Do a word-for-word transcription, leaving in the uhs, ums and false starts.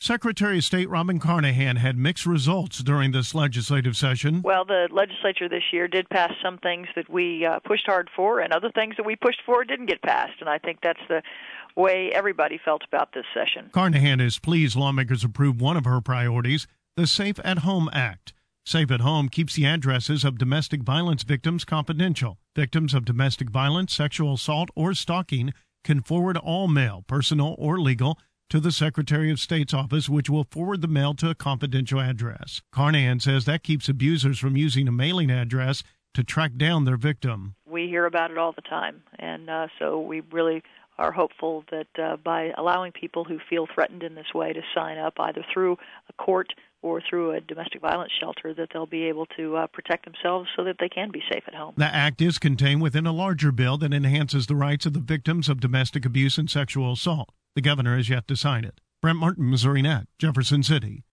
Secretary of State Robin Carnahan had mixed results during this legislative session. Well, the legislature this year did pass some things that we uh, pushed hard for, and other things that we pushed for didn't get passed, and I think that's the way everybody felt about this session. Carnahan is pleased lawmakers approved one of her priorities, the Safe at Home Act. Safe at Home keeps the addresses of domestic violence victims confidential. Victims of domestic violence, sexual assault, or stalking can forward all mail, personal or legal, to the Secretary of State's office, which will forward the mail to a confidential address. Carnahan says that keeps abusers from using a mailing address to track down their victim. We hear about it all the time, and uh, so we really are hopeful that uh, by allowing people who feel threatened in this way to sign up, either through a court or through a domestic violence shelter, that they'll be able to uh, protect themselves so that they can be safe at home. The act is contained within a larger bill that enhances the rights of the victims of domestic abuse and sexual assault. The governor has yet to sign it. Brent Martin, Missouri Net, Jefferson City.